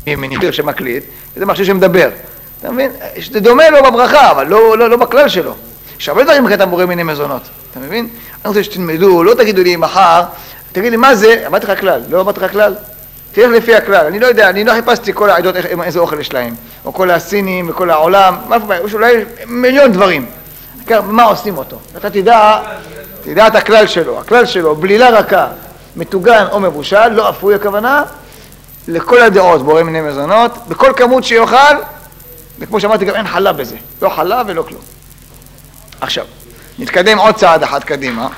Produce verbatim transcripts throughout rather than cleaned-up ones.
מכשיר שמקליט, זה מכשיר שמדבר. אתה מבין? זה דומה לו בברכה, אבל לא, לא, לא בכלל שלו. יש הרבה דברים בקטע בורא מיני מזונות. אתה מבין? אני רוצה שתלמדו, לא תגידו לי מחר, תגיד לי מה זה, אמרתי לך כלל, לא אמרתי לך כלל? תלך לפי הכלל, אני לא יודע, אני לא חיפשתי כל העדות איזה אוכל יש להם, או כל הסינים וכל העולם, יש אולי מיליון דברים. מה עושים אותו? אתה תדע, תדע את הכלל שלו, הכלל שלו, בלילה רכה, מטוגן או מבושל, לא אפוי הכוונה, לכל הדעות בורא מיני מזונות, בכל כמות שיוכל, וכמו שאמרתי גם אין חלה בזה, לא חלה ולא כלום. עכשיו, נתקדם עוד צעד אחד קדימה.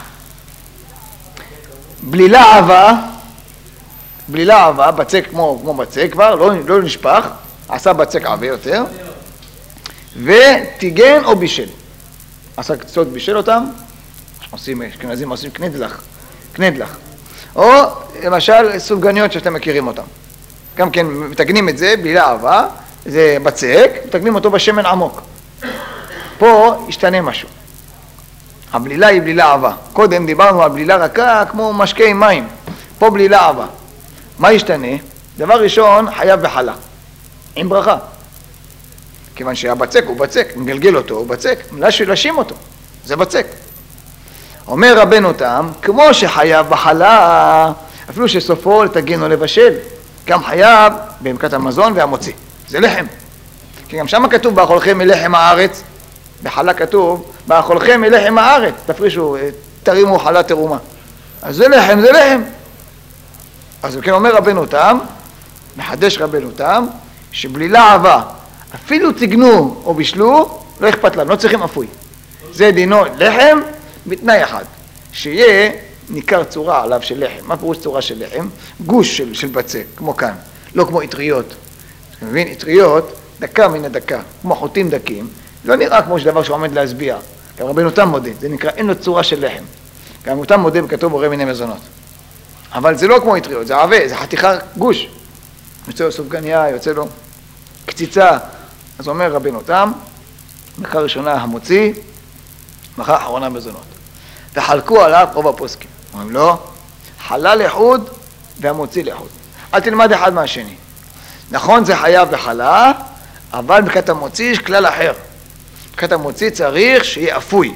בלילה עבה, בלילה עבה, בצק כמו, כמו בצק כבר, לא, לא נשפך, עשה בצק עבה יותר, וטיגן או בישל. עשה קצות בישל אותם, עושים, אשכנזים עושים קנדלח, קנדלח. או למשל סופגניות שאתם מכירים אותם. גם כן מתגנים את זה, בלילה עבה, זה בצק, מתגנים אותו בשמן עמוק. פה ישתנה משהו. הבלילה היא בלילה עבה. קודם דיברנו על בלילה רכה כמו משקה עם מים. פה בלילה עבה. מה ישתנה? דבר ראשון, חייב בחלה. עם ברכה. כיוון שהבצק הוא בצק, מגלגל אותו, הוא בצק, לשים אותו. זה בצק. אומר רבנו תם, כמו שחייב בחלה, אפילו שסופו לתגן או לבשל, גם חייב במקת המזון והמוציא. זה לחם. כי גם שם כתוב, באכולכם מלחם הארץ, בחלה כתוב, באכולכם מלחם הארץ, תפרישו, תרימו חלה תרומה. אז זה לחם, זה לחם. אז כן אומר רבנו תם, מחדש רבנו תם, שבלילה עבה, אפילו תגנו או בישלו, לא אכפת להם, לא צריכים אפוי. זה דינו לחם בתנאי אחד, שיהיה ניכר צורה עליו של לחם. מה פירוש צורה של לחם? גוש של, של בצק, כמו כאן, לא כמו אטריות. אתה מבין? אטריות, דקה מן הדקה, כמו חוטים דקים, לא נראה כמו שדבר שעומד להשביע. גם רבנו תם מודה, זה נקרא, אין לו צורה של לחם. גם הוא תם מודה בכתוב בורא מיני מזונות. אבל זה לא כמו אטריות, זה עבה, זה חתיכה גוש. יוצא לו סופגניה, יוצא לו קציצה. אז אומר רבנו תם, מכה ראשונה המוציא, מכה אחרונה מזונות. וחלקו עליו רוב הפוסקים. אומרים לא, חלה לחוד והמוציא לחוד. אל תלמד אחד מהשני. נכון זה חייב בחלה, אבל בכת המוציא יש כלל אחר. בכת המוציא צריך שיהיה אפוי.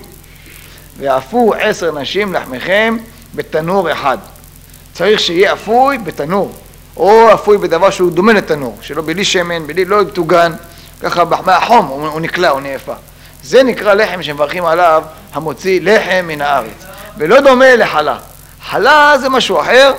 ואפו עשר נשים לחמכם בתנור אחד. צריך שיהיה אפוי בתנור, או אפוי בדבר שהוא דומה לתנור, שלא בלי שמן, בלי לא תוגן, ככה מהחום הוא, הוא נקלע, הוא נאפה. זה נקרא לחם שמברכים עליו המוציא לחם מן הארץ, ולא דומה לחלה. חלה זה משהו אחר,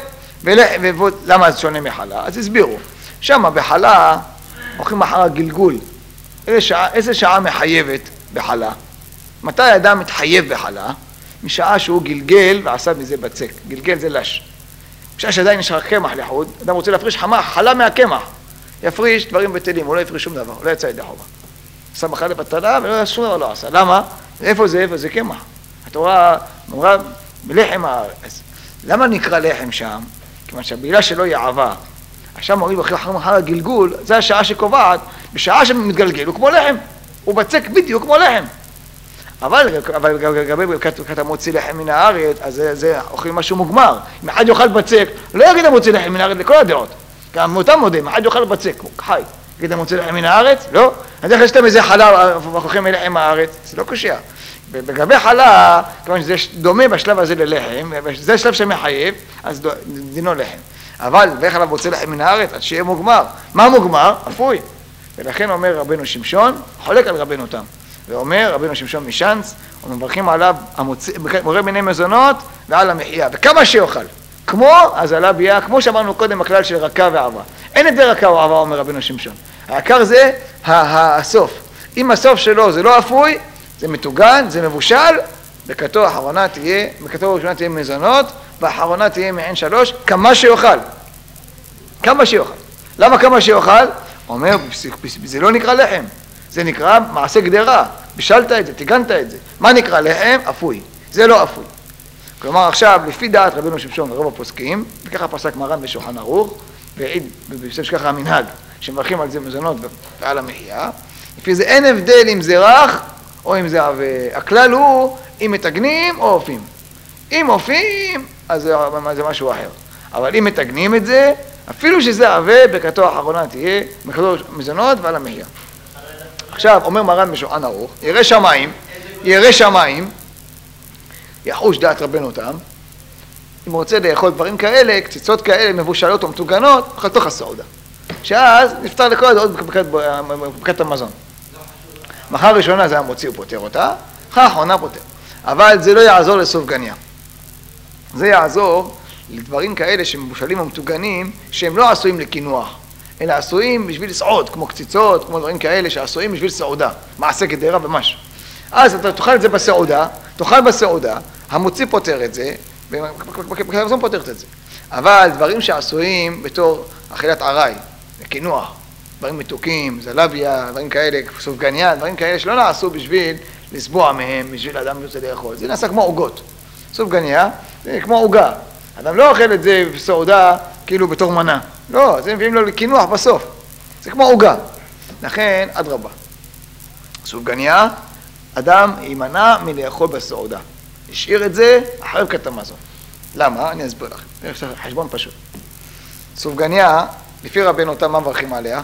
ולמה זה שונה מחלה? אז הסבירו. שם בחלה הולכים אחר הגלגול. איזה שעה, איזה שעה מחייבת בחלה? מתי האדם מתחייב בחלה? משעה שהוא גלגל ועשה מזה בצק. גלגל זה לש. בשעה שעדיין נשאר קמח לחוד, אדם רוצה להפריש חמה, חלה מהקמח. יפריש דברים בטלים, הוא לא יפריש שום דבר, הוא לא יצא ידי חובה. עשה בחלה בטלה ולא שום דבר לא עשה. למה? איפה זה? איפה זה קמח? התורה אמרה בלחם הארץ. למה נקרא לחם שם? כיוון שהבעילה שלו היא עבה. עכשיו מוריד אחר הגלגול, זה השעה שקובעת, בשעה שמתגלגל הוא כמו לחם. הוא בצק בדיוק כמו לחם. אבל לגבי ברכת המוציא לחם מן הארץ, אז זה, זה אוכלים משהו מוגמר. אם אחד יאכל בצק, לא יגיד המוציא לחם מן הארץ לכל הדעות. גם מאותם מודים, אחד יאכל בצק, הוא חי. יגיד המוציא לחם מן הארץ? לא. אז איך יש להם איזה חלה, אוכלים מלחם הארץ? זה לא קושיה. ובגבי חלה, כיוון שזה דומה בשלב הזה ללחם, וזה שלב שמחייב, אז דינו לחם. אבל ואיך עליו רוצה לחם מן הארץ, עד שיהיה מוגמר. מה מוגמר? אפוי. ולכן אומר רבנו שמשון, חולק על רבנו תם. ואומר רבנו שמשון משנץ, ומברכים עליו בורא מיני מזונות ועל המחיה, וכמה שיאכל. כמו הזלה ביה, כמו שאמרנו קודם, הכלל של רכה ועבה. אין את זה רכה או עבה, אומר רבנו שמשון. העיקר זה הסוף. אם הסוף שלו זה לא אפוי, זה מתוגן, זה מבושל, בכתו האחרונה תהיה, בכתו הראשונה תהיה מזונות, והאחרונה תהיה מעין שלוש, כמה שיאכל. כמה שיאכל. למה כמה שיאכל? אומר, זה לא נקרא לחם. זה נקרא מעשה גדרה, בישלת את זה, תיגנת את זה. מה נקרא לחם? אפוי. זה לא אפוי. כלומר עכשיו, לפי דעת רבנו שמשון ורוב הפוסקים, וככה פסק מרן בשולחן ערוך, והעיד, ובסוף שככה המנהג, שמברכים על זה מזונות ועל המחיה, לפי זה אין הבדל אם זה רך או אם זה עבה. הכלל הוא אם מתגנים או אופים. אם אופים, אז זה, זה משהו אחר. אבל אם מתגנים את זה, אפילו שזה עבה, ברכתו האחרונה תהיה, ברכתו מזונות ועל המחיה. עכשיו, אומר מרן בשולחן ערוך, ירא שמיים, ירא שמיים, יחוש דעת רבנו תם, אם הוא רוצה לאכול דברים כאלה, קציצות כאלה, מבושלות או מטוגנות, אוכל תוך הסעודה. שאז נפטר לכל הדעות בברכת המזון. מחר ראשונה זה המוציא ופותר אותה, אחר האחרונה פותר. אבל זה לא יעזור לסופגניה. זה יעזור לדברים כאלה שמבושלים ומטוגנים, שהם לא עשויים לקינוח, אלא עשויים בשביל לסעוד, כמו קציצות, כמו דברים כאלה שעשויים בשביל סעודה, מעשה גדרה ומש. אז אתה תאכל את זה בסעודה, תאכל בסעודה, המוציא פותר את זה, וברכת המזון פותרת את זה. אבל דברים שעשויים בתור אכילת עראי, לקינוח, דברים מתוקים, זלביה, דברים כאלה, סופגניה, דברים כאלה שלא נעשו בשביל לסבוע מהם, בשביל אדם יוצא לאכול. זה נעשה כמו עוגות. סופגניה זה כמו עוגה. אדם לא אוכל את זה בסעודה כאילו בתור מנה. לא, זה מביאים לו לקינוח בסוף. זה כמו עוגה. לכן, אדרבה. סופגניה, אדם יימנע מלאכול בסעודה. השאיר את זה אחרי ברכת המזון. למה? אני אסביר לכם. יש חשבון פשוט. סופגניה, לפי רבנו תם, מה מברכים עליה?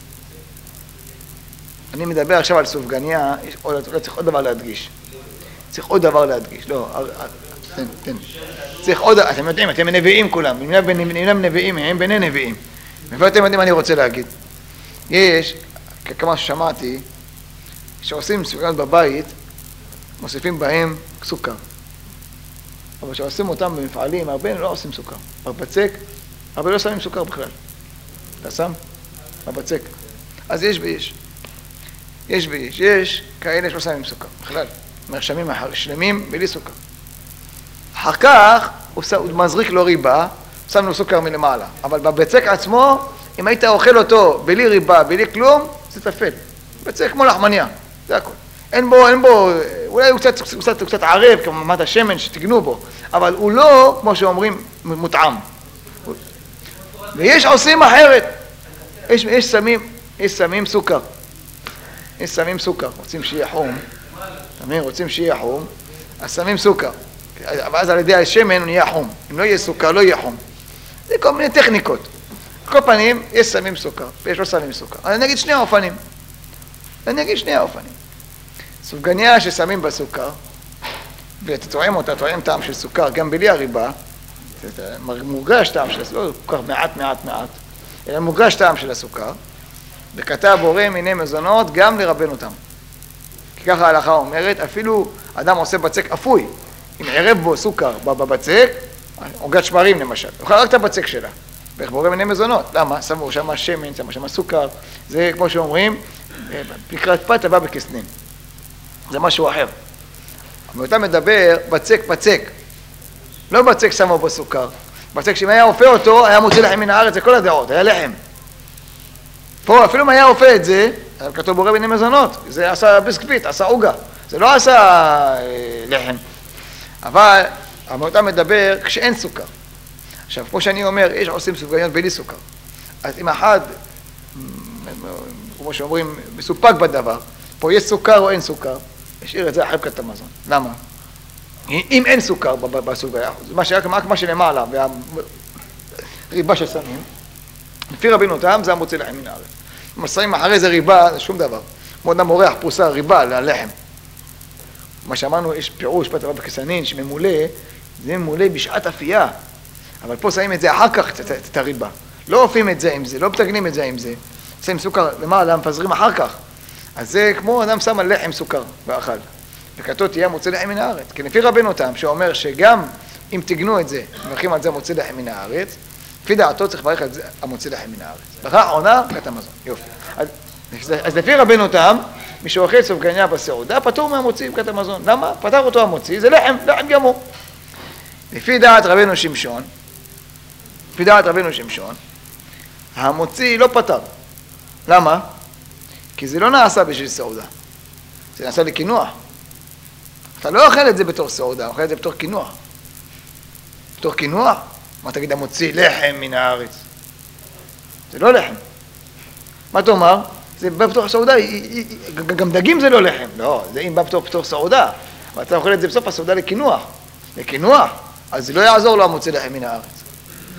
אני מדבר עכשיו על סופגניה, לא צריך עוד דבר להדגיש. צריך עוד דבר להדגיש. לא, תן, תן. צריך עוד, אתם יודעים, אתם נביאים כולם. אם נביאים, הם ביני נביאים. ואתם יודעים מה אני רוצה להגיד. יש, כמה ששמעתי, שעושים סופגניות בבית, מוסיפים בהם סוכר. אבל שעושים אותם במפעלים, הרבה לא עושים סוכר. בבצק, הרבה לא שמים סוכר בכלל. אתה שם? בבצק. אז יש ויש. יש ויש. יש כאלה שלא שמים סוכר, בכלל. מרשמים שלמים בלי סוכר. אחר כך הוא, הוא מזריק לו ריבה, שם לו סוכר מלמעלה. אבל בבצק עצמו, אם היית אוכל אותו בלי ריבה, בלי כלום, זה תפל. בצק כמו לחמניה, זה הכל. אין בו, אין בו, אולי הוא קצת, הוא קצת, הוא קצת ערב, כמו מד השמן שתגנו בו, אבל הוא לא, כמו שאומרים, מוטעם. ויש עושים אחרת. יש, יש סמים, יש סמים סוכר. יש סמים סוכר, רוצים שיהיה חום. תמיד רוצים שיהיה חום, אז שמים סוכר. ואז על ידי השמן הוא נהיה חום. אם לא יהיה סוכר, לא יהיה חום. זה כל מיני טכניקות. כל פנים, יש סמים סוכר, ויש לא סמים סוכר. אני אגיד שני האופנים. אני אגיד שני האופנים. סופגניה ששמים בסוכר, ואתה טועם אותה, טועם טעם של סוכר, גם בלי הריבה, מורגש טעם של הסוכר, לא כל כך מעט מעט מעט, אלא מורגש טעם של הסוכר, וכתב בורא מיני מזונות גם לרבנו תם. כי ככה ההלכה אומרת, אפילו אדם עושה בצק אפוי, אם ערב בו סוכר בבצק, עוגת שמרים למשל, יאכל רק את הבצק שלה, ואיך בורא מיני מזונות. למה? שמו שם שמן, שמו שם סוכר, זה כמו שאומרים, לקראת פת הבא בכסנין. זה משהו אחר. אבל אתה מדבר בצק בצק, לא בצק שמו בו סוכר, בצק שאם היה אופה אותו, היה מוציא לחם מן הארץ, זה כל הדעות, היה לחם. פה אפילו אם היה אופה את זה, כתוב בורא מיני מזונות, זה עשה ביסקוויט, עשה עוגה, זה לא עשה אה, לחם. אבל אתה מדבר כשאין סוכר. עכשיו, כמו שאני אומר, יש עושים סופגניות בלי סוכר. אז אם אחד, כמו שאומרים, מסופק בדבר, פה יש סוכר או אין סוכר, השאיר את זה אחרי ברכת המזון. למה? אם אין סוכר בסופגניה, מה שהיה כמו שלמעלה, והריבה ששמים, לפי רבנו תם זה המוציא לחם מן הארץ. מסרים אחרי זה ריבה, זה שום דבר. כמו אדם מורח פרוסה ריבה ללחם. מה שאמרנו, יש פירוש, פת הבא בכסנין, שממולא, זה ממולא בשעת אפייה. אבל פה שמים את זה אחר כך, את הריבה. לא אופים את זה עם זה, לא מתגנים את זה עם זה. שמים סוכר למעלה, מפזרים אחר כך. אז זה כמו אדם שם על לחם סוכר ואכל. וכתוב תהיה מוציא לחם מן הארץ. כי לפי רבנו תם, שאומר שגם אם תגנו את זה, מברכים על זה מוציא לחם מן הארץ, לפי דעתו צריך לברך על זה המוציא לחם מן הארץ. ברכה עונה, ברכת המזון. יופי. אז, אז לפי רבנו תם, מי שאוכל סופגניה בסעודה, פטור מהמוציא ברכת המזון. למה? פטר אותו המוציא, זה לחם, לחם גמור. לפי דעת רבנו שמשון, לפי דעת רבנו שמשון, המוציא לא פטר. למה? כי זה לא נעשה בשביל סעודה. זה נעשה לקינוח. אתה לא אוכל את זה בתור סעודה, אוכל את זה בתור קינוח. בתור קינוח? מה תגיד, המוציא לחם מן הארץ? זה לא לחם. מה אתה אומר? זה בא בתור סעודה, גם דגים זה לא לחם. לא, זה אם בא בתור, בתור סעודה. אבל אתה אוכל את זה בסוף הסעודה לקינוח. לקינוח, אז זה לא יעזור לו המוציא לחם מן הארץ.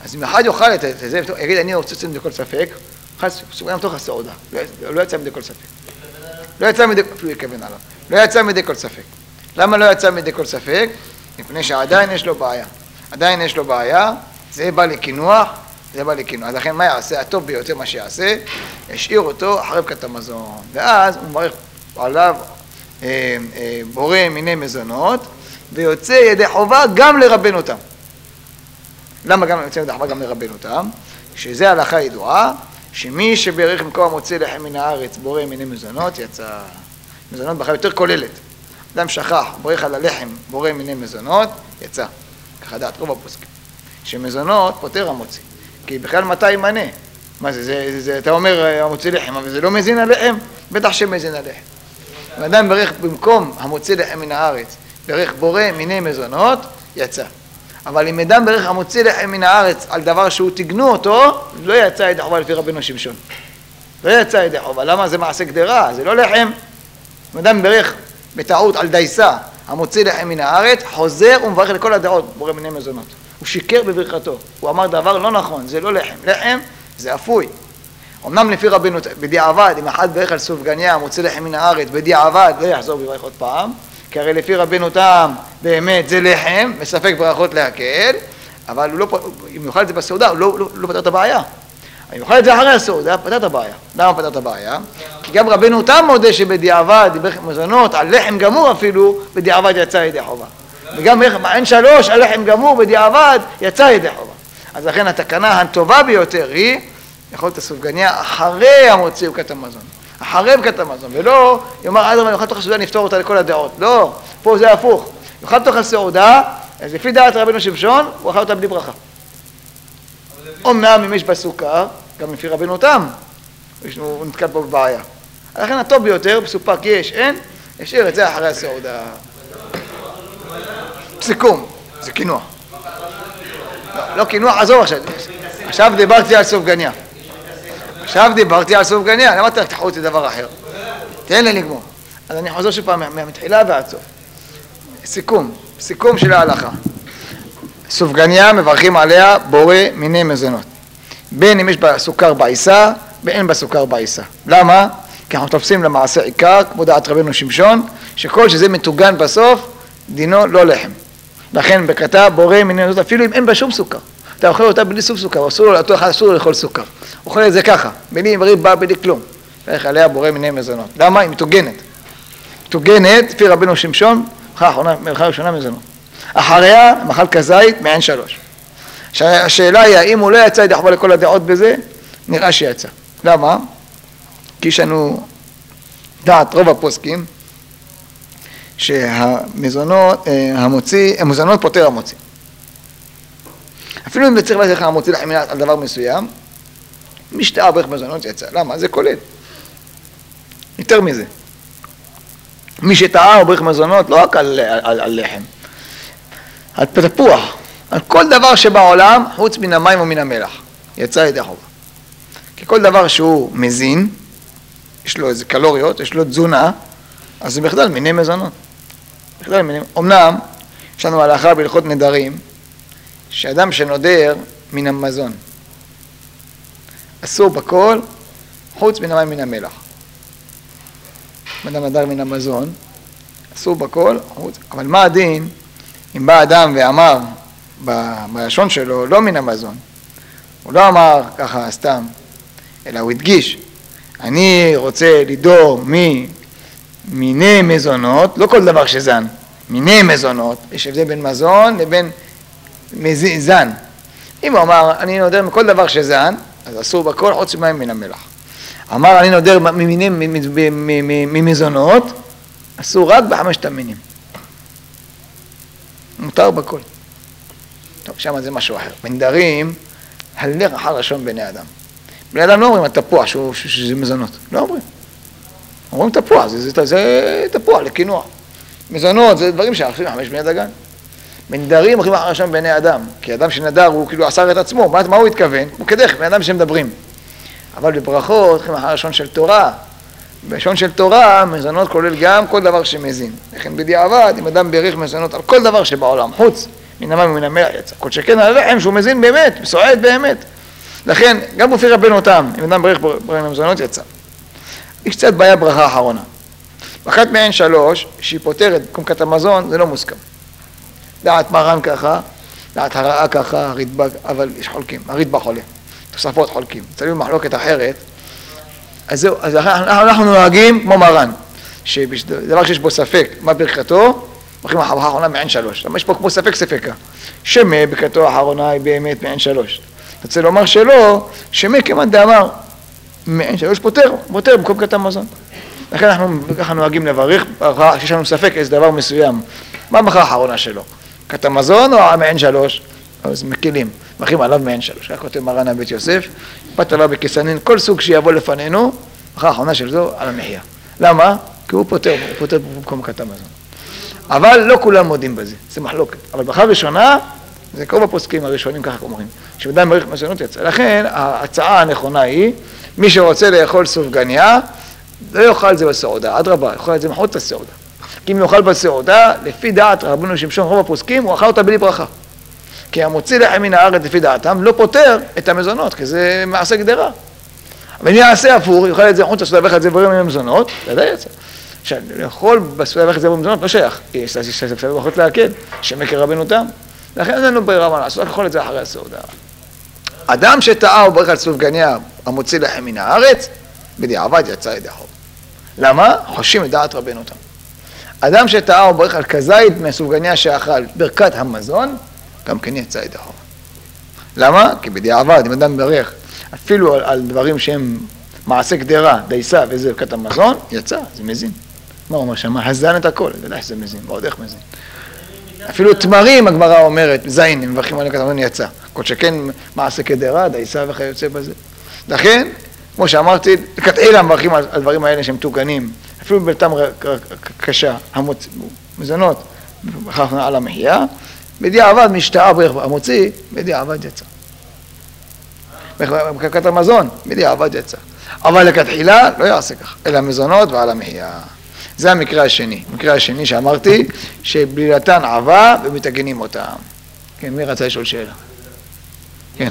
אז אם אחד יאכל את זה, יגיד, אני רוצה לצאת מדי כל ספק, סוגריים תוך הסעודה, לא יצא מדי כל ספק. לא יצא מדי, אפילו יכוון עליו, לא יצא מדי כל ספק. למה לא יצא מדי כל ספק? מפני שעדיין יש לו בעיה. עדיין יש לו בעיה, זה בא לקינוח, זה בא לקינוח. אז לכן מה יעשה? הטוב ביותר מה שיעשה, ישאיר אותו אחרי ברכת המזון. ואז הוא מברך עליו אה, אה, בורא מיני מזונות, ויוצא ידי חובה גם לרבן אותם. למה גם יוצא ידי חובה גם לרבן אותם? שזה הלכה ידועה, שמי שברך במקום המוצא לחם מן הארץ בורא מיני מזונות, יצא מזונות בחיים יותר כוללת. אדם שכח, ברך על הלחם, בורא מיני מזונות, יצא. ככה דעת רוב הפוסקים. שמזונות פותר המוציא. כי בכלל מתי ימנה? מה זה, זה, זה, זה אתה אומר המוציא לחם, אבל זה לא מזין הלחם? בטח שמזין הלחם. ואדם ברך במקום המוציא לחם מן הארץ, ברך בורא מיני מזונות, יצא. אבל אם אדם ברך המוציא לחם מן הארץ על דבר שהוא תגנו אותו, לא יצא ידי חובה לפי רבנו שמשון. לא יצא ידי חובה. למה? זה מעשה גדרה, זה לא לחם. אם אדם ברך בטעות על דייסה, המוציא לחם מן הארץ, חוזר ומברך לכל הדעות, בורא מיני מזונות. הוא שיקר בברכתו. הוא אמר דבר לא נכון, זה לא לחם. לחם זה אפוי. אמנם לפי רבנו, בדיעבד, אם אחד ברך על סופגניה, המוציא לחם מן הארץ, בדיעבד, לא יחזור בברך עוד פעם. כי הרי לפי רבנו תם, באמת זה לחם, מספק ברכות להקל, אבל הוא לא, אם יאכל את זה בסעודה, הוא לא, לא, לא פתר את הבעיה. אם יאכל את זה אחרי הסעודה, פתר את הבעיה. למה פתר את הבעיה? כי גם רבנו תם מודה שבדיעבד, ברך מזונות, על לחם גמור אפילו, בדיעבד יצא ידי חובה. וגם אין שלוש, על לחם גמור, בדיעבד יצא ידי חובה. אז לכן התקנה הטובה ביותר היא, יכול את הסופגניה אחרי המוציא ברכת המזון. אחרי ברכת המזון, ולא יאמר אדרבה, אני אוכל תוך הסעודה, נפתור אותה לכל הדעות. לא, פה זה הפוך. יאכל תוך הסעודה, אז לפי דעת רבנו שמשון, הוא אכל אותה בלי ברכה. אומנם אם יש בסוכר, גם לפי רבנו תם, הוא נתקל פה בבעיה. לכן הטוב ביותר, בסופק יש, אין, ישאיר את זה אחרי הסעודה. סיכום, זה קינוח. לא, לא קינוח, עזוב עכשיו. עכשיו דיברתי על סופגניה. עכשיו דיברתי על סופגניה, למה אתה תחוץ לדבר אחר? תן לי לגמור. אז אני חוזר שוב פעם מהמתחילה ועד סוף. סיכום, סיכום של ההלכה. סופגניה מברכים עליה בורא מיני מזונות. בין אם יש בה סוכר בעיסה, בין אין בה סוכר בעיסה. למה? כי אנחנו תופסים למעשה עיקר, כמו דעת רבנו שמשון, שכל שזה מטוגן בסוף, דינו לא לחם. לכן בקרתה בורא מיני מזונות, אפילו אם אין בה שום סוכר. אתה אוכל אותה בלי סוף סוכר, אסור לו, אותו אחד אסור לו לאכול סוכר. אוכל את זה ככה, בלי ריבה, בלי כלום. ואיך עליה בורא מיני מזונות. למה? היא מטוגנת. מטוגנת, לפי רבנו שמשון, מלכה ראשונה מזונות. אחריה, מחל כזית, מעין שלוש. השאלה היא, האם הוא לא יצא ידי חובה לכל הדעות בזה? נראה שיצא. למה? כי יש לנו דעת רוב הפוסקים, שהמזונות, המוציא, המזונות פותר המוציא. אפילו אם צריך לדעת איך המוציא לחם על דבר מסוים, מי שטעה ברך מזונות יצא. למה? זה כולל. יותר מזה. מי שטעה ברך מזונות לא רק על, על, על לחם, על תפוח, על כל דבר שבעולם חוץ מן המים ומן המלח. יצא ידי חובה. כי כל דבר שהוא מזין, יש לו איזה קלוריות, יש לו תזונה, אז זה בכלל מיני מזונות. בכלל מיני... אמנם, יש לנו הלכה בהלכות נדרים, שאדם שנודר מן המזון, אסור בכל, חוץ מן המים מן המלח. אדם נדר מן המזון, אסור בכל, חוץ, אבל מה הדין אם בא אדם ואמר בלשון שלו, לא מן המזון, הוא לא אמר ככה סתם, אלא הוא הדגיש, אני רוצה לדור ממיני מזונות, לא כל דבר שזן, מיני מזונות, יש הבדל בין מזון לבין זן. אם הוא אמר, אני נודר מכל דבר שזן, אז אסור בכל חוץ מים מן המלח. אמר, אני נודר ממזונות, אסור רק בחמשת המינים. מותר בכל. טוב, שם זה משהו אחר. בנדרים, הלך אחר לשון בני אדם. בני אדם לא אומרים התפוח שזה מזונות. לא אומרים. אומרים תפוח, זה, זה, זה תפוח לקינוח. מזונות זה דברים שאחרים חמש בני דגן. בנדרים הולכים אחר לשון בני אדם. כי אדם שנדר הוא כאילו אסר את עצמו. מה, מה הוא התכוון? הוא כדרך, בני אדם שמדברים. אבל בברכות הולכים אחר לשון של תורה. בלשון של תורה, מזונות כולל גם כל דבר שמזין. לכן בדיעבד, אם אדם בירך מזונות על כל דבר שבעולם, חוץ מן המים ומן המלח יצא. כל שכן על הלחם שהוא מזין באמת, סועד באמת. לכן, גם בפי רבנו תם, אם אדם ברך ברך למזונות יצא. יש קצת בעיה ברכה האחרונה. באחת מהן שלוש, שהיא פותרת במקום המזון, זה לא מוסכם. דעת מרן ככה, דעת הרעה ככה, הרדב"ג, אבל יש חולקים, הרדב"ג חולה, תוספות חולקים. צריך מחלוקת אחרת. אז זהו, אז אנחנו נוהגים כמו מרן, שדבר שיש בו ספק, מה ברכתו, הולכים הברכה האחרונה מעין שלוש. למה יש פה כמו ספק ספקה? שמה ברכתו האחרונה היא באמת מעין שלוש. אתה רוצה לומר שלא, שמה כמעט דאמר, מעין שלוש פותר, פותר במקום קטן מזון. לכן אנחנו ככה נוהגים לברך, שיש לנו ספק איזה דבר מסוים. מה הברכה האחרונה שלו? קטן מזון או מעין שלוש? אז מקילים, מברכים עליו מעין שלוש. כך כותב מרן הבית יוסף, פת עליו בכסנין, כל סוג שיבוא לפנינו, הברכה האחרונה של זו על המחיה. למה? כי הוא פותר, הוא פותר במקום קטן מזון. אבל לא כולם מודים בזה, זה מחלוקת. אבל ברכה ראשונה, זה קרוב הפוסקים הראשונים ככה אומרים, שבדם ברך מזונות יצא. לכן ההצעה הנכונה היא, מי שרוצה לאכול סופגניה, לא יאכל את זה בסעודה, אדרבה, יאכל את זה מחוץ לסעודה. כי אם יאכל בסעודה, לפי דעת רבנו שמשון רוב הפוסקים, הוא אכל אותה בלי ברכה. כי המוציא לחם מן הארץ לפי דעתם לא פותר את המזונות, כי זה מעשה גדרה. אבל אם יעשה הפוך, יאכל את זה מחוץ לסעודה ואכל את זה בברים עם המזונות, זה די יצא. עכשיו, לאכול בסעודה ואכל את זה במזונות לא שייך, כי יש לזה קצת ברכות להקל, שמקר רבנו תם. לכן אין לנו ברירה מה לעשות, לאכול את זה אחרי הסעודה. אדם שטעה וברך על סופגניה המוציא לחם מן הארץ, בדיעבד יצא ידי חוב. למה? חושים את דעת רבנו תם. אדם שטעה וברך על כזית מהסופגניה שאכל ברכת המזון, גם כן יצא ידי חוב. למה? כי בדיעבד, אם אדם ברך אפילו על, על דברים שהם מעשה גדרה, דייסה וזה ברכת המזון, יצא, זה מזין. מה הוא אומר שם? הזן את הכל, זה די שזה מזין, ועוד איך מזין. אפילו תמרים הגמרא אומרת, זין, הם מברכים על ברכת המזון יצא. כל שכן מעשה גדרה, דייסה וכיוצא בזה. לכן, כמו שאמרתי, לכתחילה מברכים על הדברים האלה שהם תוקנים, אפילו בלתם קשה, המזונות, בכך על המחיה, בדיעבד משתאה ברך המוציא, בדיעבד יצא. ברכת המזון, בדיעבד יצא. אבל לכתחילה לא יעשה כך, אלא מזונות ועל המחיה. זה המקרה השני. המקרה השני שאמרתי, שבלילתן עבה ומתגנים אותם. כן, מי רצה לשאול שאלה? כן.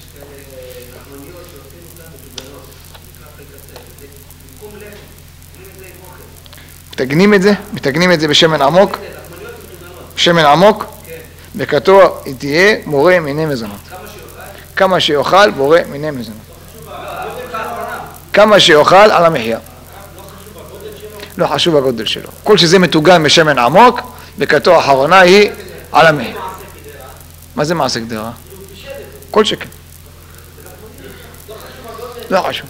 מתגנים את זה? מתגנים את זה בשמן עמוק? שמן עמוק? ברכתו תהיה בורא מיני מזונות. כמה שיאכל בורא מיני מזונות. כמה שיאכל על המחיה. לא חשוב הגודל שלו. כל שזה מתוגן בשמן עמוק, ברכתו האחרונה היא על המחיה. מה זה מעשה גדרה? כל שכן. לא חשוב.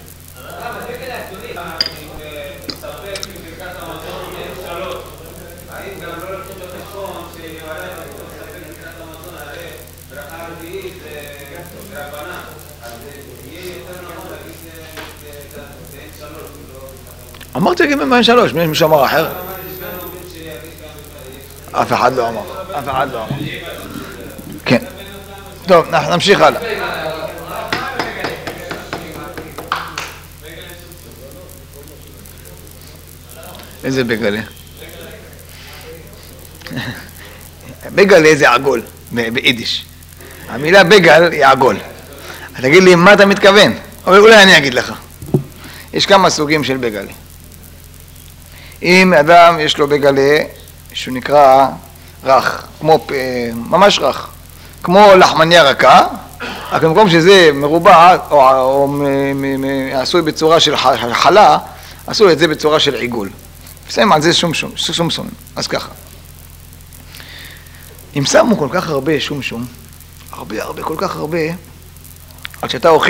אמרתי להגיד ממעין שלוש, מי מישהו אמר אחר? אף אחד לא אמר, אף אחד לא אמר. כן. טוב, נמשיך הלאה. איזה בגלה? בגלה זה עגול, ביידיש. המילה בגל היא עגול. תגיד לי, מה אתה מתכוון? אולי אני אגיד לך. יש כמה סוגים של בגלה. אם אדם יש לו בגלה שהוא נקרא רך, כמו, ממש רך, כמו לחמניה רכה, רק במקום שזה מרובע או, או מ, מ, מ, עשוי בצורה של חלה, עשו את זה בצורה של עיגול. ושמים על זה שום שום, שום שום, אז ככה. אם שמו כל כך הרבה שום שום, הרבה הרבה, כל כך הרבה, עד שאתה אוכל,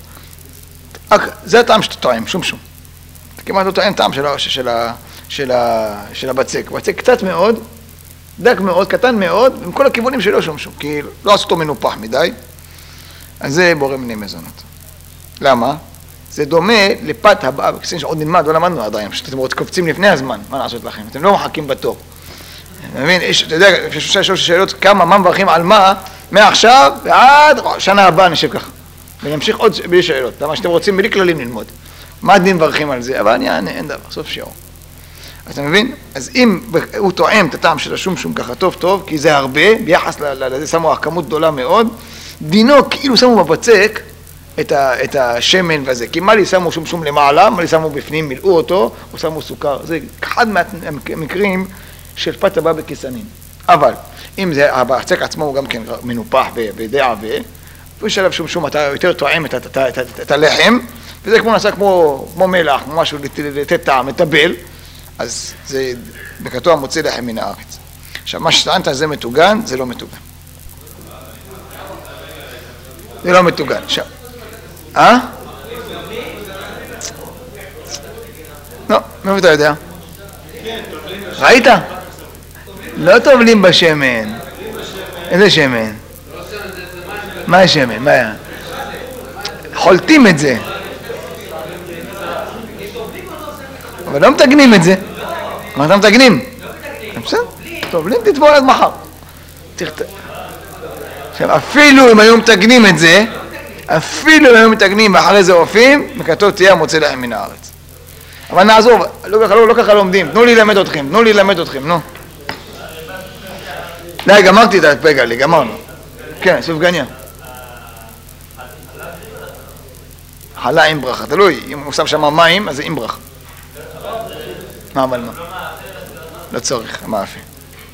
זה הטעם שאתה טועם, שום שום. אתה כמעט לא טועם טעם של, של, של, של הבצק. בצק קצת מאוד, דק מאוד, קטן מאוד, עם כל הכיוונים שלו שום שום, כי לא עשו אותו מנופח מדי, אז זה בורא מיני מזונות. למה? זה דומה לפת הבאה, בכסין שעוד נלמד, לא למדנו עדיין, פשוט אתם עוד קופצים לפני הזמן, מה לעשות לכם? אתם לא מחכים בתור. אתה מבין? יש, אתה יודע, יש שלוש שאלות, כמה, מה מברכים על מה, מעכשיו ועד שנה הבאה נשב ככה. ונמשיך עוד בלי שאלות, למה שאתם רוצים בלי כללים ללמוד. מה הדין מברכים על זה? אבל אני אענה, אין דבר, סוף שיעור. אתה מבין? אז אם הוא טועם את הטעם של השום-שום ככה טוב טוב, כי זה הרבה, ביחס לזה שמו כמות גדולה מאוד, דינו כאילו שמו בבצק את, ה, את השמן וזה, כי מה לי שמו שום-שום למעלה, מה לי שמו בפנים, מילאו אותו, או שמו סוכר, זה אחד מהמקרים של פת הבא בכיסנין. אבל אם זה, הבצק עצמו הוא גם כן מנופח ודי עבה, ויש עליו שום-שום, אתה יותר טועם את, את, את, את, את הלחם, וזה כמו נעשה כמו, כמו מלח, כמו משהו לתת טעם, מטבל, אז זה בקתו המוצא לחם מן הארץ. עכשיו, מה שטענת זה מטוגן, זה לא מטוגן. זה לא מטוגן. עכשיו, אה? לא, מאיפה אתה יודע? ראית? לא טובלים בשמן. איזה שמן? מה השמן? מה היה? חולטים את זה. אבל לא מתגנים את זה. מה אתה מתגנים? בסדר, טובלים תטבול עד מחר. עכשיו, אפילו אם היו מתגנים את זה, אפילו אם היו מתגנים ואחרי זה עופים, מקתו תהיה המוצא לחם מן הארץ. אבל נעזוב, לא ככה, לא, לא ככה לומדים, תנו לי ללמד אתכם, תנו לי ללמד אתכם, נו. די, גמרתי את הפגלי, גמרנו. כן, סופגניה. חלה עם ברכה, תלוי, אם הוא שם שם מים, אז זה עם ברכה. מה אבל מה? לא צריך, מה יפה.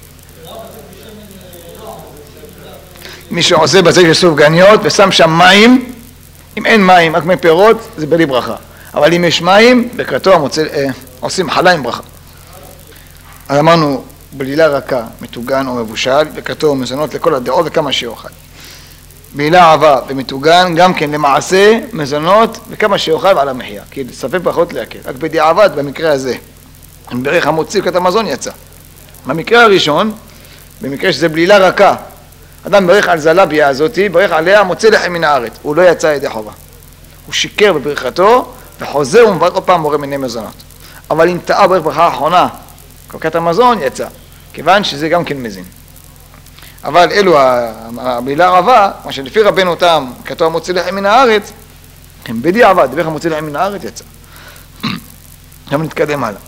מי שעושה בצק של סופגניות ושם שם מים, אם אין מים, רק מי פירות, זה בלי ברכה. אבל אם יש מים, בקרתו המוצא, אה, עושים חלה עם ברכה. אז אמרנו, בלילה רכה, מטוגן או מבושל, בקרתו מזונות לכל הדעות וכמה שיוכל. בלילה עבה ומטוגן, גם כן למעשה, מזונות וכמה שיוכל ועל המחיה. כי ספק פחות להקל. רק בדיעבד, במקרה הזה, אם ברך המוציא כת המזון יצא. במקרה הראשון, במקרה שזה בלילה רכה, אדם ברך על זלביה הזאת, ברך עליה מוצא לחם מן הארץ. הוא לא יצא ידי חובה. הוא שיקר בברכתו, וחוזר ומברך עוד פעם מורה מיני מזונות. אבל אם טעה ברך ברכה האחרונה, כת המזון יצא. כיוון שזה גם כן מזין. אבל אלו הבלילה הרבה, מה שלפי רבנו אותם, כתוב המוציא לחם מן הארץ, הם בדיעבד, ברך המוציא לחם מן הארץ יצא. עכשיו נתקדם הלאה.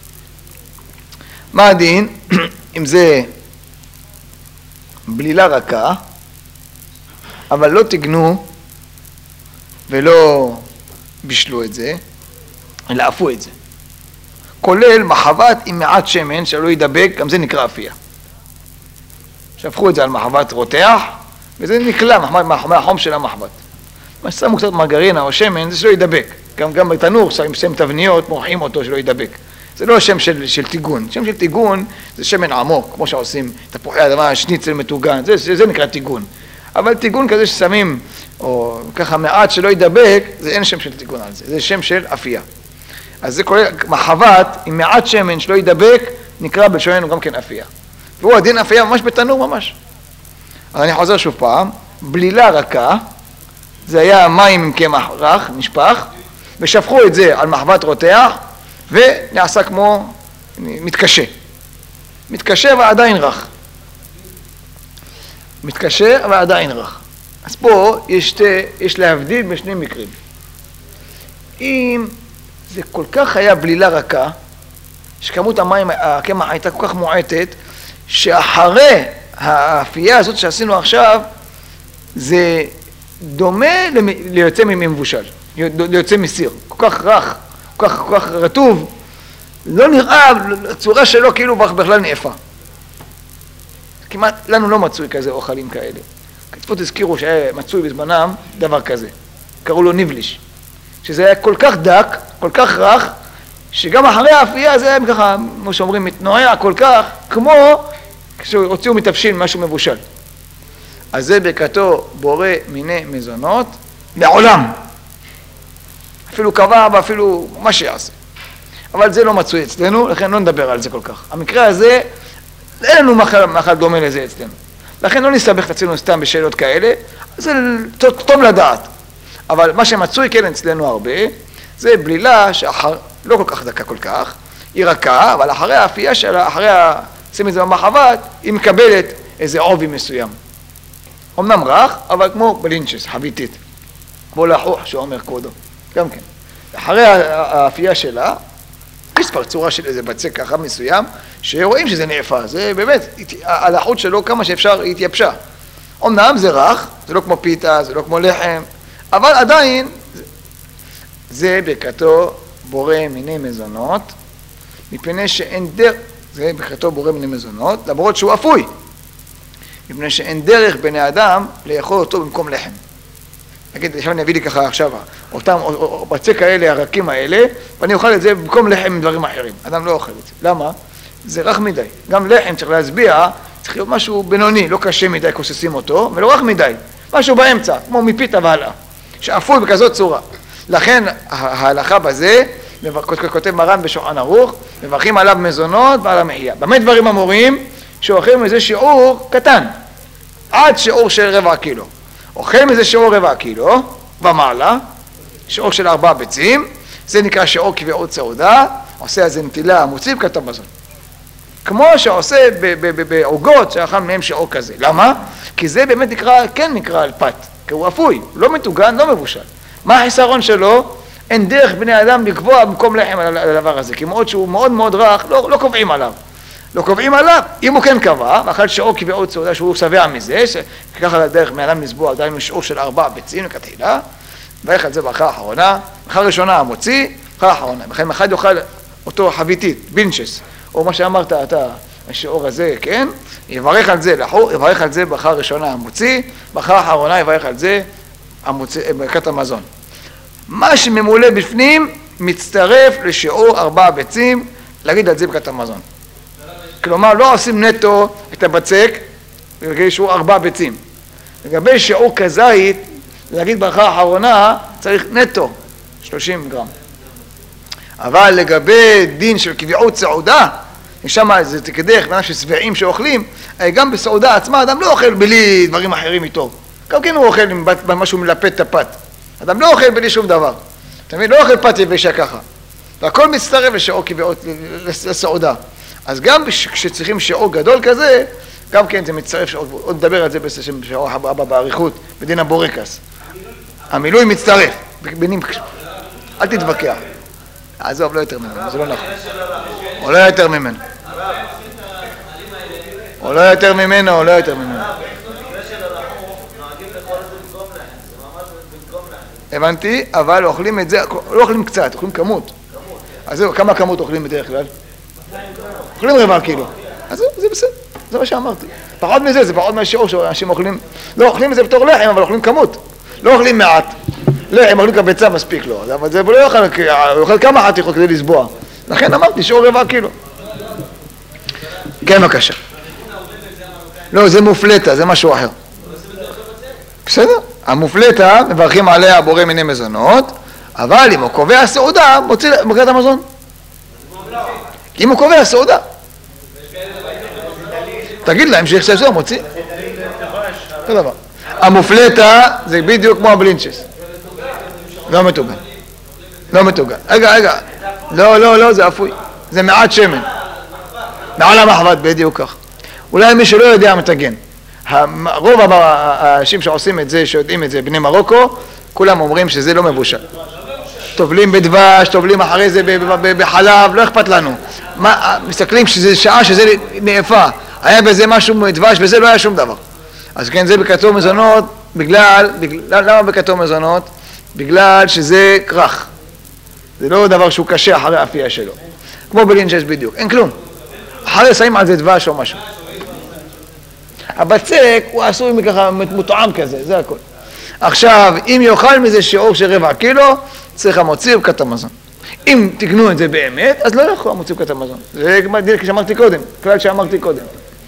מה הדין, אם זה בלילה רכה, אבל לא תגנו ולא בישלו את זה, אלא אפו את זה. כולל מחבת עם מעט שמן שלא ידבק, גם זה נקרא אפייה. שפכו את זה על מחבת רותח, וזה נקלע מהחום של המחבת. מה ששמו קצת מרגרינה או שמן, זה שלא ידבק. גם, גם בתנור, עם שם תבניות, מורחים אותו שלא ידבק. זה לא שם של, של טיגון. שם של טיגון זה שמן עמוק, כמו שעושים תפוחי אדמה, שניצל מטוגן, זה, זה, זה נקרא טיגון. אבל טיגון כזה ששמים, או ככה מעט שלא ידבק, זה אין שם של טיגון על זה, זה שם של אפייה. אז זה כולל מחבת עם מעט שמן שלא ידבק, נקרא בלשוננו גם כן אפייה. והוא הדין אפייה ממש בתנור ממש. אז אני חוזר שוב פעם, בלילה רכה, זה היה מים עם קמח רך, נשפך, ושפכו את זה על מחבת רותח, ונעשה כמו מתקשה. מתקשה ועדיין רך. מתקשה ועדיין רך. אז פה יש, שתי, יש להבדיל בשני מקרים. אם זה כל כך היה בלילה רכה, שכמות המים, הקמח הייתה כל כך מועטת, שאחרי האפייה הזאת שעשינו עכשיו, זה דומה ליוצא ממבושל, ליוצא מסיר, כל כך רך, כל כך, כל כך רטוב, לא נראה, הצורה שלו כאילו בכלל נאפה. כמעט, לנו לא מצוי כזה אוכלים כאלה. כתבות הזכירו שהיה מצוי בזמנם דבר כזה, קראו לו ניבליש, שזה היה כל כך דק, כל כך רך, שגם אחרי האפייה זה היה ככה, כמו שאומרים, מתנועע כל כך, כמו כשהוציאו מתבשיל משהו מבושל. אז זה ברכתו בורא מיני מזונות לעולם. אפילו קבע ואפילו מה שיעשה. אבל זה לא מצוי אצלנו, לכן לא נדבר על זה כל כך. המקרה הזה, אין לנו מאכל, מאכל דומה לזה אצלנו. לכן לא נסתבך את עצמנו סתם בשאלות כאלה, זה טוב לדעת. אבל מה שמצוי כן אצלנו הרבה, זה בלילה שאחר, לא כל כך דקה כל כך, היא רכה, אבל אחרי האפייה שלה, אחרי שים את זה במחבת, היא מקבלת איזה עובי מסוים. אמנם רך, אבל כמו בלינצ'ס, חביתית. כמו לחוך שאומר כבודו. גם כן. אחרי האפייה שלה, יש מספר צורה של איזה בצק ככה מסוים, שרואים שזה נאפה, זה באמת, הלחות שלו כמה שאפשר התייבשה. אמנם זה רך, זה לא כמו פיתה, זה לא כמו לחם, אבל עדיין זה ברכתו בורא מיני מזונות, מפני שאין דרך, זה ברכתו בורא מיני מזונות, למרות שהוא אפוי, מפני שאין דרך בני אדם לאכול אותו במקום לחם. נגיד, עכשיו אני אביא לי ככה עכשיו, אותם בצק האלה, הרקים האלה, ואני אוכל את זה במקום לחם עם דברים אחרים. אדם לא אוכל את זה. למה? זה רך מדי. גם לחם צריך להסביע, צריך להיות משהו בינוני, לא קשה מדי, כוססים אותו, ולא רך מדי. משהו באמצע, כמו מפיתה והלאה, שאפוי בכזאת צורה. לכן ההלכה בזה, כותב מרן בשולחן ערוך, מברכים עליו מזונות ועל המחיה. במה דברים אמורים? שאוכלים מזה שיעור קטן, עד שיעור של רבע קילו. אוכל מזה שיעור רבע קילו, במעלה, שיעור של ארבעה ביצים, זה נקרא שיעור קביעות סעודה, עושה איזה נטילה, מוציא ברכת המזון. כמו שעושה בעוגות שאכל מהם שיעור כזה. למה? כי זה באמת נקרא, כן נקרא על פת, כי הוא אפוי, לא מטוגן, לא מבושל. מה החיסרון שלו? אין דרך בני אדם לקבוע במקום לחם על הדבר הזה, כי מאוד שהוא מאוד מאוד רך, לא, לא קובעים עליו. לא קובעים עליו, אם הוא כן קבע, ואכל שיעור קביעות סעודה שהוא שבע מזה, שככה דרך מאדם לסבוע, עדיין שיעור של ארבעה ביצים לכתחילה, ואיך את זה ברכה האחרונה, ברכה ראשונה המוציא, ברכה האחרונה, בכן אחד יאכל אותו חביתית, בינצ'ס, או מה שאמרת אתה, השיעור הזה, כן, יברך על זה לחור, יברך על זה ברכה ראשונה המוציא, ברכה האחרונה יברך על זה ברכת המזון. מה שממולא בפנים מצטרף לשיעור ארבעה ביצים, להגיד על זה ברכת המזון. כלומר, לא עושים נטו את הבצק, לגבי שיעור ארבעה ביצים. לגבי שיעור כזית, להגיד ברכה האחרונה, צריך נטו, שלושים גרם. אבל לגבי דין של קביעות סעודה, שם זה תקדח, בנה ששבעים שאוכלים, גם בסעודה עצמה, אדם לא אוכל בלי דברים אחרים איתו. גם כן הוא אוכל עם משהו מלפת את הפת. אדם לא אוכל בלי שום דבר. תמיד לא אוכל פת יבשה ככה. והכל מצטרף לשיעור קביעות, לסעודה. אז גם כשצריכים שיעור גדול כזה, גם כן זה מצטרף, עוד נדבר על זה בשיעור הבא באריכות, בדין הבורקס. המילוי מצטרף. אל תתווכח. עזוב, לא יותר ממנו, זה לא נכון. או לא יותר ממנו. או לא יותר ממנו, או לא יותר ממנו. הבנתי, אבל אוכלים את זה, לא אוכלים קצת, אוכלים כמות. אז זהו, כמה כמות אוכלים בדרך כלל? אוכלים רבע קילו. אז זהו, זה בסדר, זה מה שאמרתי. פחות מזה, זה פחות מהשיעור שאנשים אוכלים, לא אוכלים את זה בתור לחם, אבל אוכלים כמות. לא אוכלים מעט. לחם, אוכלים כביצה מספיק לו, אבל זה לא יאכל, הוא אוכל כמה חתיכות כדי לסבוע. לכן אמרתי, שיעור רבע קילו. כן, בבקשה. לא, זה מופלטה, זה משהו אחר. בסדר? המופלטה, מברכים עליה בורא מיני מזונות, אבל אם הוא קובע סעודה, מוציא ברכת המזון. כי אם הוא קובע סעודה. תגיד להם שיש סעודה, מוציא. זה דבר. המופלטה זה בדיוק כמו הבלינצ'ס. לא מתוגן. לא מתוגן. רגע, רגע. לא, לא, לא, זה אפוי. זה מעט שמן. מעל המחבת, בדיוק כך. אולי מי שלא יודע מתגן. רוב האנשים שעושים את זה, שיודעים את זה, בני מרוקו, כולם אומרים שזה לא מבושל. טובלים בדבש, טובלים אחרי זה בחלב, לא אכפת לנו. מסתכלים שזה שעה שזה נאפה, היה בזה משהו דבש, בזה לא היה שום דבר. אז כן, זה ברכתו מזונות, בגלל, למה ברכתו מזונות? בגלל שזה רך. זה לא דבר שהוא קשה אחרי האפייה שלו. כמו בלינצ'ס בדיוק, אין כלום. אחרי שמים על זה דבש או משהו. הבצק הוא עשוי מככה מטועם כזה, זה הכל. עכשיו, אם יאכל מזה שיעור של רבע קילו, צריך המוציא ברכת המזון. אם תקנו את זה באמת, אז לא יכול המוציא ברכת המזון. זה דרך שאמרתי קודם, כלל שאמרתי קודם.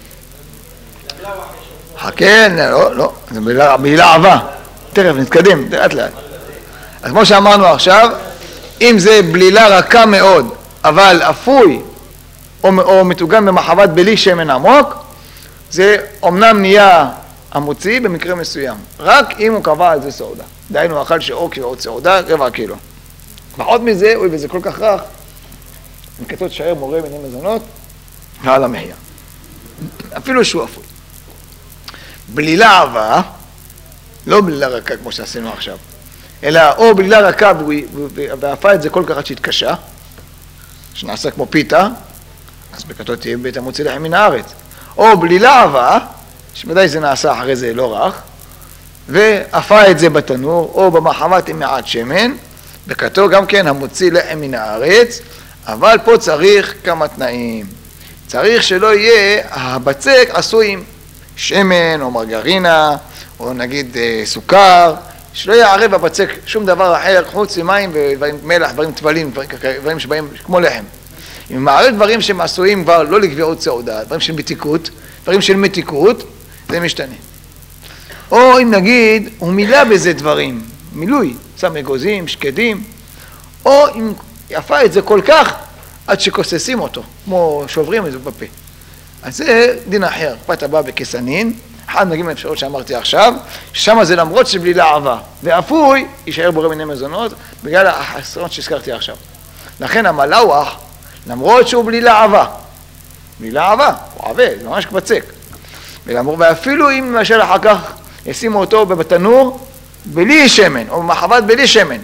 חכה, לא, לא, זה בעילה אהבה. תכף נתקדם, לאט לאט. אז כמו שאמרנו עכשיו, אם זה בלילה רכה מאוד, אבל אפוי, או, או מתוגן במחבת בלי שמן עמוק, זה אומנם נהיה המוציא במקרה מסוים, רק אם הוא קבע על זה סעודה. דהיינו, אכל שיעור קביעות סעודה, רבע קילו. פחות מזה, אוי, וזה כל כך רך, מקצות שער מורה מיני מזונות, ועל המחיה. אפילו שהוא אפוי. בלילה עבה, לא בלילה רכה כמו שעשינו עכשיו, אלא או בלילה רכה, ואפה את זה כל כך עד שהתקשה, שנעשה כמו פיתה, אז ברכתו תהיה בית המוציא לחם מן הארץ. או בלילה עבה, שבוודאי זה נעשה אחרי זה לא רך, ואפה את זה בתנור, או במחבת עם מעט שמן, ברכתו גם כן המוציא לחם מן הארץ, אבל פה צריך כמה תנאים. צריך שלא יהיה הבצק עשוי עם שמן או מרגרינה, או נגיד סוכר, שלא יערב בבצק שום דבר אחר, חוץ ממים ומלח, דברים טבלים, דברים שבאים כמו לחם. אם מערב דברים שהם עשויים כבר לא לקביעות סעודה, דברים של מתיקות, דברים של מתיקות, זה משתנה. או אם נגיד, הוא מילא בזה דברים, מילוי, שם אגוזים, שקדים, או אם יפה את זה כל כך, עד שכוססים אותו, כמו שוברים את זה בפה. אז זה דין אחר, פת הבא בכסנין, אחד נגיד מהאפשרות שאמרתי עכשיו, ששם זה למרות שבלילה עבה, ואפוי יישאר בורא מיני מזונות, בגלל החסרונות שהזכרתי עכשיו. לכן המלאוח, למרות שהוא בלילה עבה, בלילה עבה, הוא עבה, זה ממש קבצק. ולמרות, ואפילו אם למשל אחר כך ישימו אותו בתנור, בלי שמן, או במחבת בלי שמן,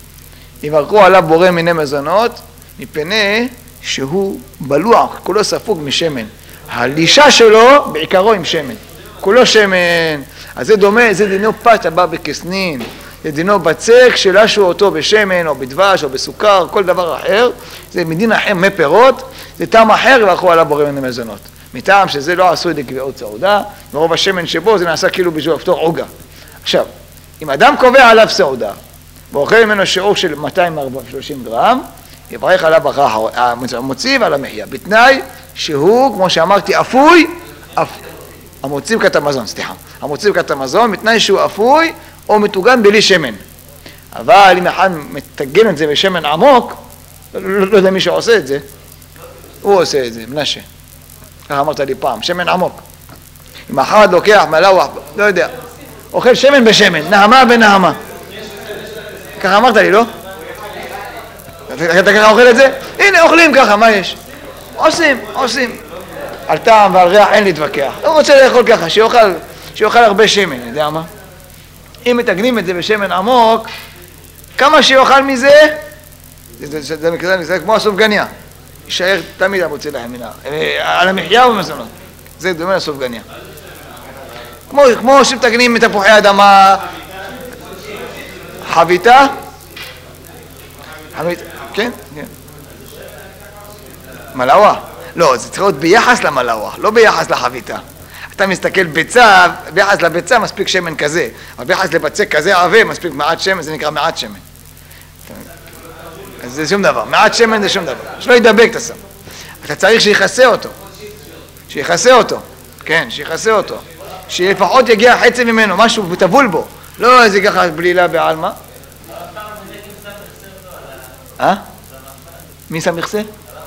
יברכו עליו בורא מיני מזונות, מפני שהוא בלוח, כולו ספוג משמן. הלישה שלו בעיקרו עם שמן. כולו שמן. אז זה דומה, זה דינו פת הבא בכסנין. זה דינו בצק שלשו אותו בשמן או בדבש או בסוכר, כל דבר אחר. זה מדין אחר מפירות, זה טעם אחר יברכו עליו בורא מיני מזונות. מטעם שזה לא עשוי לקביעות סעודה, ורוב השמן שבו זה נעשה כאילו בשביל לפתור עוגה. עכשיו, אם אדם קובע עליו סעודה, ואוכל ממנו שיעור של מאתיים ושלושים גרם, יברך עליו ברכה המוציא ועל המחיה, בתנאי שהוא, כמו שאמרתי, אפוי, המוציא ברכת המזון, סליחה, המוציא ברכת המזון, בתנאי שהוא אפוי או מטוגן בלי שמן. אבל אם אחד מתגן את זה בשמן עמוק, לא, לא יודע מי שעושה את זה, הוא עושה את זה, מנשה. ככה אמרת לי פעם, שמן עמוק. אם אחד לוקח מלאוח, לא יודע, אוכל שמן בשמן, נהמה בנהמה. ככה אמרת לי, לא? אתה ככה אוכל את זה? הנה, אוכלים ככה, מה יש? עושים, עושים. על טעם ועל ריח אין להתווכח. לא רוצה לאכול ככה, שיאכל, שיאכל הרבה שמן, יודע מה? אם מתגנים את זה בשמן עמוק, כמה שיאכל מזה, זה, זה, זה, זה, זה כמו הסופגניה. יישאר תמיד המוציא לחם מן הארץ. על המחיה ובמזונות. זה דומה לסופגניה. כמו, כמו שמתגנים מתפוחי אדמה, חביתה, חביתה, כן, כן. מלאוח? לא, זה צריך להיות ביחס למלאוח, לא ביחס לחביתה. אתה מסתכל ביצה, ביחס לביצה מספיק שמן כזה, אבל ביחס לבצק כזה עבה מספיק מעט שמן, זה נקרא מעט שמן. אז זה שום דבר, מעט שמן זה שום דבר, שלא ידבק את הסם. אתה צריך שיחסה אותו, שיחסה אותו, כן, שיחסה אותו, שלפחות יגיע חצי ממנו, משהו תבול בו, לא איזה ככה בלילה בעלמה. אה? מי שם מכסה?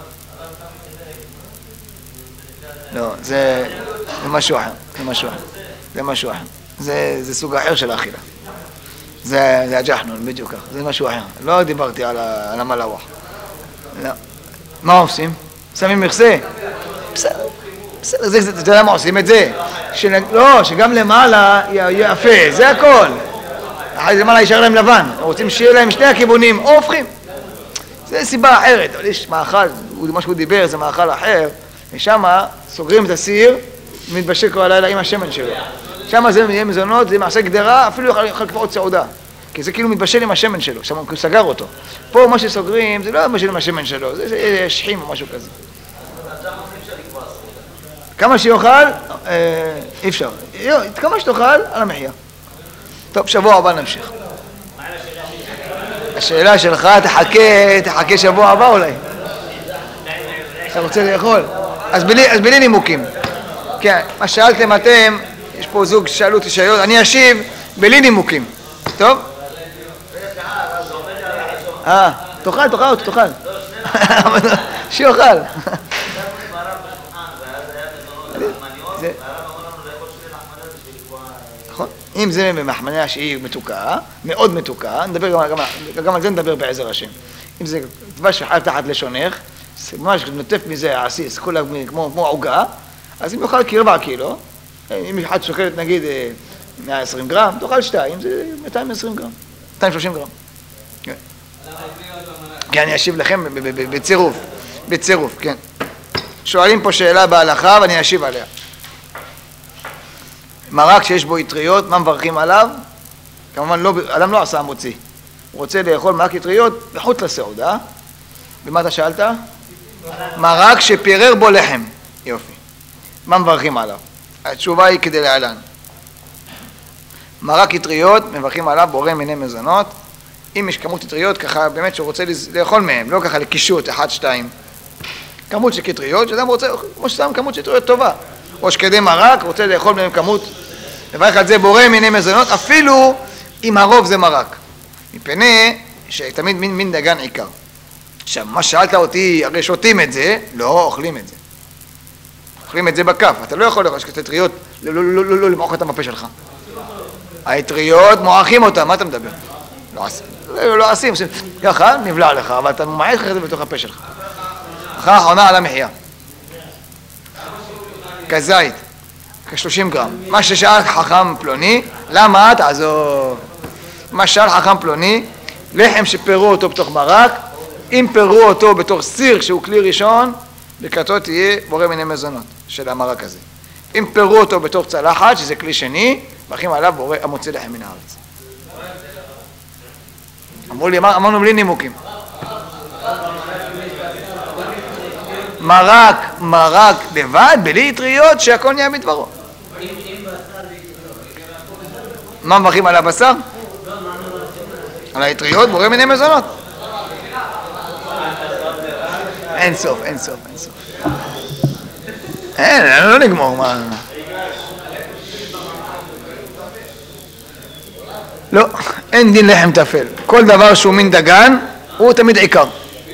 לא, זה משהו אחר, זה משהו אחר, זה משהו אחר, זה סוג אחר של האכילה. זה הג'חנון, בדיוק ככה, זה משהו אחר. לא דיברתי על המלאוח. לא. מה עושים? שמים מכסה? בסדר, בסדר, אתה יודע מה עושים את זה? לא, שגם למעלה יהיה יפה, זה הכל. אחרי למעלה יישאר להם לבן, רוצים שיהיה להם שני הכיוונים, או הופכים. זה סיבה אחרת, אבל יש מאכל, מה שהוא דיבר זה מאכל אחר, ושם סוגרים את הסיר, מתבשל כל הלילה עם השמן שלו. שם זה יהיה מזונות, זה מעשה גדרה, אפילו יוכל קבעות סעודה. כי זה כאילו מתבשל עם השמן שלו, שם הוא סגר אותו. פה מה שסוגרים, זה לא מתבשל עם השמן שלו, זה שחים או משהו כזה. כמה שיוכל, אי אפשר. כמה שתוכל, על המחיה. טוב, שבוע הבא נמשיך. השאלה שלך, תחכה, תחכה שבוע הבא אולי. אתה רוצה לאכול? אז בלי נימוקים. כן, מה שאלתם אתם, יש פה זוג ששאלו אותי שאלות, אני אשיב בלי נימוקים. טוב? אה, תאכל, תאכל אותו, תאכל. שיאכל. נכון? אם זה במחמניה שהיא מתוקה, מאוד מתוקה, גם על זה נדבר בעזר השם. אם זה דבש שחייב תחת לשונך, ממש נוטף מזה העסיס, כמו עוגה, אז אם יאכל קרבע קילו, אם אחד שוקלת נגיד מאה ועשרים גרם, תאכל שתיים, זה מאתיים ועשרים גרם, מאתיים ושלושים גרם. כן, אני אשיב לכם בצירוף. בצירוף, כן. שואלים פה שאלה בהלכה ואני אשיב עליה. מרק שיש בו אטריות, מה מברכים עליו? כמובן, לא, אדם לא עשה מוציא. הוא רוצה לאכול מרק אטריות בחוץ לסעודה. ומה אתה שאלת? מרק שפירר בו לחם. יופי. מה מברכים עליו? התשובה היא כדי להלן. מרק אטריות, מברכים עליו בורא מיני מזונות. אם יש כמות אטריות, ככה באמת שהוא רוצה לאכול מהם, לא ככה לקישוט, אחד, שתיים. כמות של אטריות, שאדם רוצה, כמו ששם כמות של אטריות טובה. או שקדי מרק, רוצה לאכול מהם כמות, לברך על זה בורא מיני מזונות, אפילו אם הרוב זה מרק. מפני שתמיד מין, מין דגן עיקר. עכשיו, מה שאלת אותי, הרי שותים את זה, לא אוכלים את זה. אוכלים את זה בכף, אתה לא יכול לאכול את האטריות, לא, לא, לא, לא, לא למעוך אותם בפה שלך. האטריות מועכים אותם, מה אתה מדבר? לא עשים, לא, לא עשים, עושים, ככה, נבלע לך, אבל אתה מעיך את זה בתוך הפה שלך. אחר האחרונה על המחיה. כזית, כ-שלושים גרם. מה ששאל חכם פלוני, למה? תעזוב. מה ששאל חכם פלוני, לחם שפירו אותו בתוך מרק, אם פירו אותו בתוך סיר שהוא כלי ראשון, לקראתו תהיה בורא מיני מזונות של המרק הזה. אם פירו אותו בתוך צלחת, שזה כלי שני, מברכים עליו בורא המוציא לחם מן הארץ. אמרו לי, אמרנו בלי נימוקים. מרק, מרק לבד, בלי אטריות, שהכל נהיה מדברו. מה מברכים על הבשר? על האטריות, בורא מיני מזונות. אין סוף, אין סוף, אין סוף. אין, לא נגמור, מה... לא, אין דין לחם תפל. כל דבר שהוא מין דגן, הוא תמיד עיקר.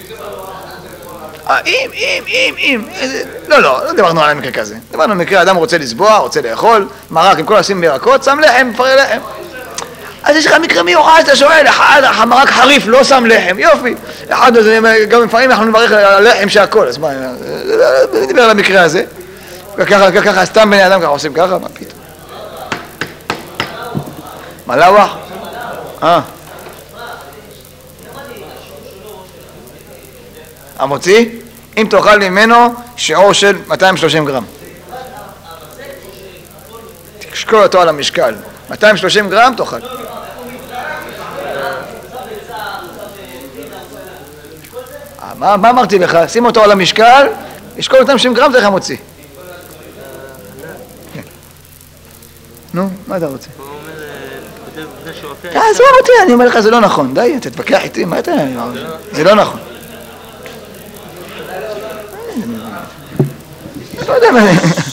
אם, אם, אם, אם, לא, לא, לא דיברנו על המקרה כזה. דיברנו על מקרה, אדם רוצה לסבוע, רוצה לאכול, מרק עם כל עושים בירקות, שם לחם, מפרר לחם. אז יש לך מקרה מיוחד, אתה שואל, אחד, המרק חריף, לא שם לחם, יופי. אחד, גם לפעמים אנחנו נברך על לחם שהכל, אז מה, נדבר על המקרה הזה. וככה, ככה, סתם בני אדם ככה עושים ככה, מה פתאום? מלאווח? אה. המוציא? אם תאכל ממנו שיעור של מאתיים ושלושים גרם. תשקול אותו על המשקל. מאתיים ושלושים גרם תאכל. מה, מה אמרתי לך? שים אותו על המשקל, תשקול אותם שלושים גרם, זה איך המוציא. נו, מה אתה רוצה? תעזור אותי, אני אומר לך, זה לא נכון. די, תתווכח איתי, מה אתה... זה לא נכון. לא יודע מה...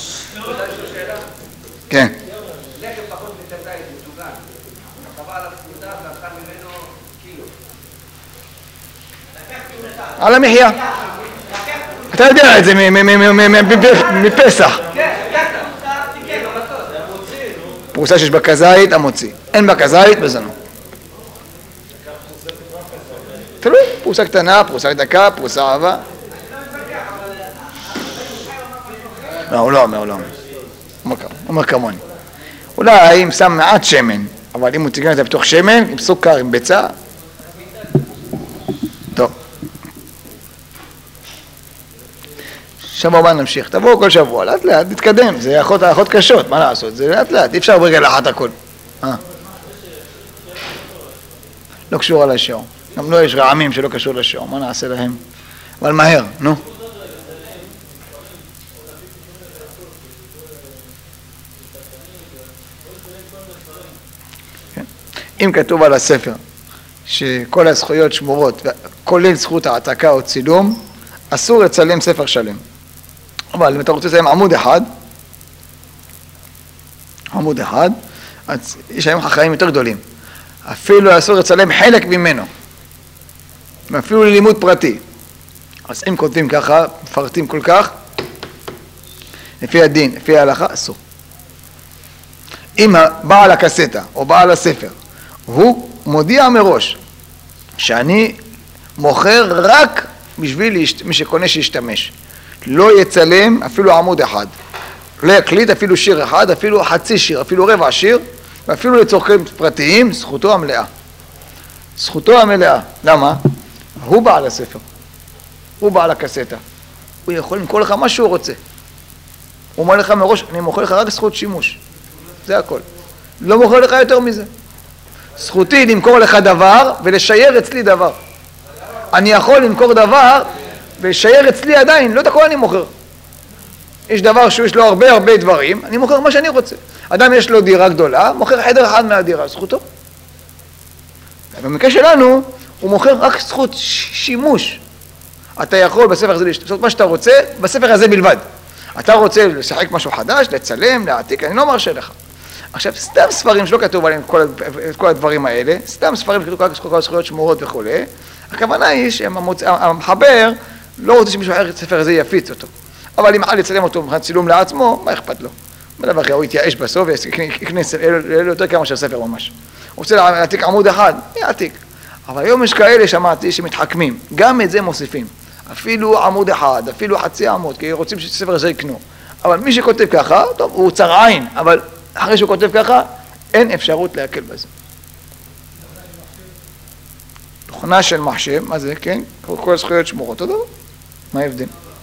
כן. על המחיה. אתה יודע את זה מפסח. פרוסה שיש בכזית, המוציא. אין בכזית, בזנו. תלוי, פרוסה קטנה, פרוסה דקה, פרוסה אהבה. לא, הוא לא אומר, הוא לא אומר. הוא אומר כמוני. אולי אם שם מעט שמן, אבל אם הוא תיגן את זה בתוך שמן, עם סוכר, עם ביצה. טוב. שבוע הבא נמשיך. תבואו כל שבוע, לאט לאט, נתקדם. זה אחות, אחות קשות, מה לעשות? זה לאט לאט, אי אפשר ברגע לאחת הכל. אה. לא קשור על השעור. גם לא יש רעמים שלא קשור לשעור, מה נעשה להם? אבל מהר, נו. אם כתוב על הספר שכל הזכויות שמורות, כולל זכות העתקה או צילום, אסור לצלם ספר שלם. אבל אם אתה רוצה לצלם עמוד אחד, עמוד אחד, אז יש היום חכמים יותר גדולים. אפילו אסור לצלם חלק ממנו, ואפילו ללימוד פרטי. אז אם כותבים ככה, מפרטים כל כך, לפי הדין, לפי ההלכה, אסור. אם בעל הקסטה או בעל הספר, הוא מודיע מראש שאני מוכר רק בשביל מי שקונה שישתמש. לא יצלם אפילו עמוד אחד. לא יקליט אפילו שיר אחד, אפילו חצי שיר, אפילו רבע שיר, ואפילו לצורכים פרטיים, זכותו המלאה. זכותו המלאה. למה? הוא בעל הספר. הוא בעל הקסטה. הוא יכול למכור לך מה שהוא רוצה. הוא אומר לך מראש, אני מוכר לך רק זכות שימוש. זה הכל. לא מוכר לך יותר מזה. זכותי למכור לך דבר ולשייר אצלי דבר. אני יכול למכור דבר ולשייר אצלי עדיין, לא את הכל אני מוכר. יש דבר שיש לו הרבה הרבה דברים, אני מוכר מה שאני רוצה. אדם יש לו דירה גדולה, מוכר חדר אחד מהדירה, זכותו. במקרה שלנו, הוא מוכר רק זכות שימוש. אתה יכול בספר הזה לעשות מה שאתה רוצה, בספר הזה בלבד. אתה רוצה לשחק משהו חדש, לצלם, להעתיק, אני לא מרשה לך. עכשיו, סתם ספרים שלא כתוב עליהם כל, את כל הדברים האלה, סתם ספרים שכתוב כל הזכויות שמורות וכו'. הכוונה היא שהמחבר לא רוצה שמישהו אחר את הספר הזה יפיץ אותו. אבל אם חל לצלם אותו מבחינת צילום לעצמו, מה אכפת לו? בדבר אחר, הוא יתייאש בסוף ויקנס לו יותר כמה של ספר ממש. הוא רוצה להעתיק עמוד אחד, יעתיק. אבל היום יש כאלה, שמעתי, שמתחכמים. גם את זה מוסיפים. אפילו עמוד אחד, אפילו חצי עמוד, כי רוצים שספר הזה יקנו. אבל מי שכותב ככה, טוב, הוא צר עין, אבל אחרי שהוא כותב ככה, אין אפשרות להקל בזה. תוכנה של מחשב, מה זה, כן? כל הזכויות שמורות, אותו דבר. מה ההבדל?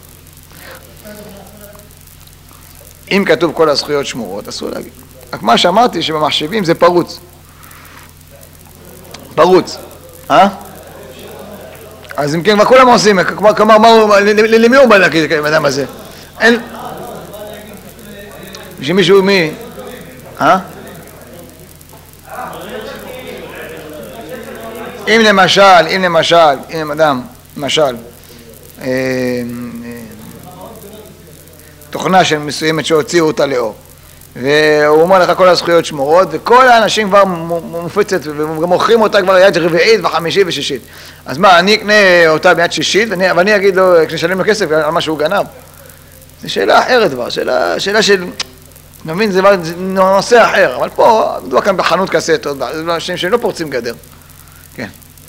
אם כתוב כל הזכויות שמורות, אסור להגיד. רק מה שאמרתי שבמחשבים זה פרוץ. פרוץ. אה? אז אם כן, מה כולם עושים? כלומר, למי הוא בא להגיד את האדם הזה? אין... שמישהו מי? אה? אם למשל, אם למשל, אם אדם, למשל, תוכנה של מסוימת שהוציאו אותה לאור, והוא אומר לך כל הזכויות שמורות, וכל האנשים כבר מופצת, וגם מוכרים אותה כבר יד רביעית וחמישית ושישית. אז מה, אני אקנה אותה ביד שישית, ואני אגיד לו, כשנשלם לו כסף על מה שהוא גנב? זו שאלה אחרת כבר, שאלה, שאלה של... אני מבין, זה נושא אחר, אבל פה, מדובר כאן בחנות קסטות, זה אנשים שהם לא פורצים גדר. כן.